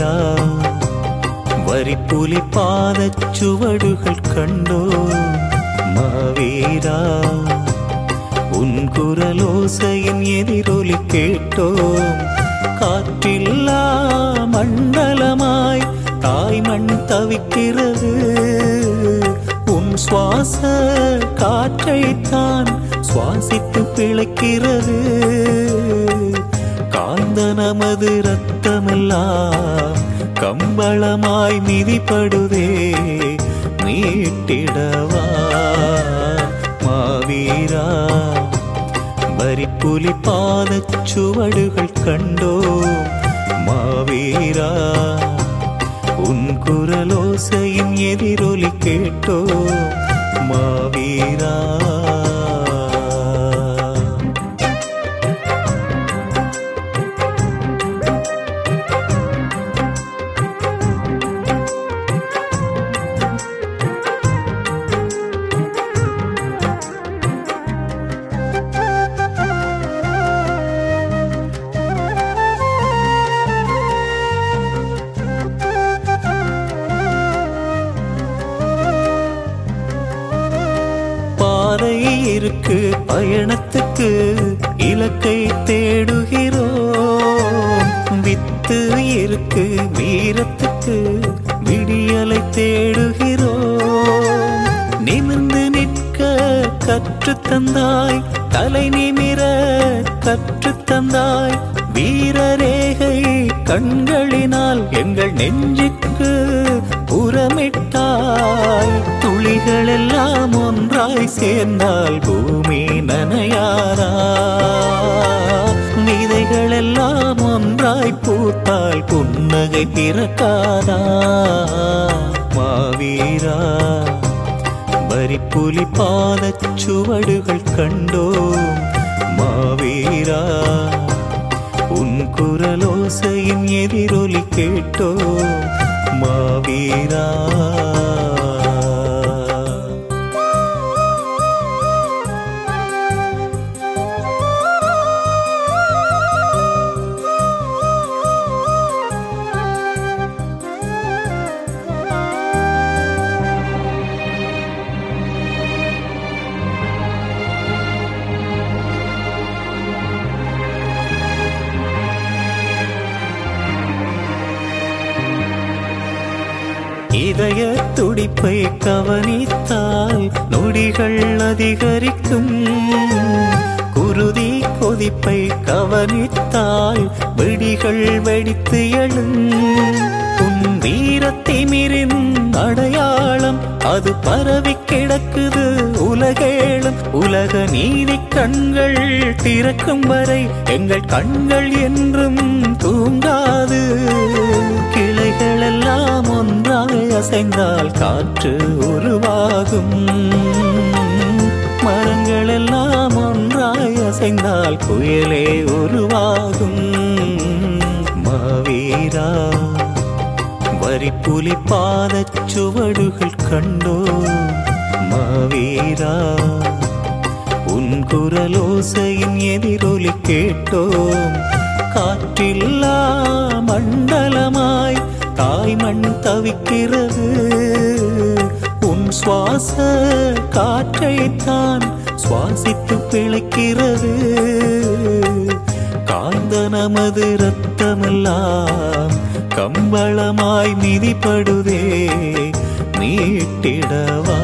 மாவீரா வரிப்புலி பாதச்சுவடுகள் கண்டோ மாவீரா உன் குரலோசையின் எதிரொலி கேட்டோம் காற்றில்லா மண்டலமாய் தாய்மண் தவிக்கிறது உன் சுவாச காற்றைத்தான் சுவாசித்து பிழைக்கிறது காய்ந்த நமது ரத்தமெல்லாம் கம்பளமாய் மிதிப்படுதே மீட்டிடவா மாவீரா வரிப்புலி பாதச்சுவடுகள் கண்டோ மாவீரா உன் குரலோசையின் எதிரொலி கேட்டோ மாவீரா இருக்கு பயணத்துக்கு இலக்கை தேடுகிறோம் வித்து இருக்கு வீரத்துக்கு விடியலை தேடுகிறோம் நிமிர்ந்து நிற்க கற்றுத்தந்தாய் தலை நிமிர கற்றுத்தந்தாய் வீரரேகை கண்களினால் எங்கள் நெஞ்சுக்கு புறமிட்டாய் துளிகள் எல்லாம் ஒன்றாய் சேர்ந்தால் பூமி நனையாரா விதைகள் எல்லாம் ஒன்றாய் பூத்தால் புன்னகை பிறக்காதா மாவீரா வரிப்புலி பாதச்சுவடுகள் கண்டோம் மாவீரா உன் குரலோசையின் எதிரொலி கேட்டோ மாவீரா இதய துடிப்பை கவனித்தால் நொடிகள் அதிகரிக்கும் குருதி கொதிப்பை கவனித்தால் வெடிகள் வெடித்து எழும் உன் வீரத்திமிரின் அடையாளம் அது பரவி கிடக்குது உலகேளும் உலக நீதி கண்கள் திறக்கும் வரை எங்கள் கண்கள் என்றும் தூங்காது கிளைகள் எல்லாம் ஒன்றாய் அசைந்தால் காற்று உருவாகும் மரங்கள் எல்லாம் ஒன்றாய் அசைந்தால் புயலே உருவாகும் மாவீரா வரிப்புலி பாதச்சுவடுகள் கண்டோ மாவீரா உன் குரலோசையின் எதிரொலி கேட்டோம் காற்றில்லா மண்டலமாய் தாய்மண் தவிக்கிறது உன் சுவாச காற்றைத்தான் சுவாசித்து பிழைக்கிறது காய்ந்த நமது ரத்தமெல்லாம் கம்பளமாய் மிதிப்படுதே மீட்டிடவா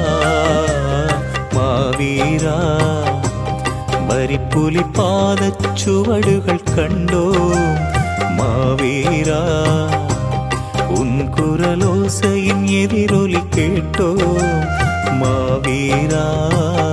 மாவீரா வரிப்புலி பாதச்சுவடுகள் கண்டோ மாவீரா உன் குரலோசையின் எதிரொலி கேட்டோ மாவீரா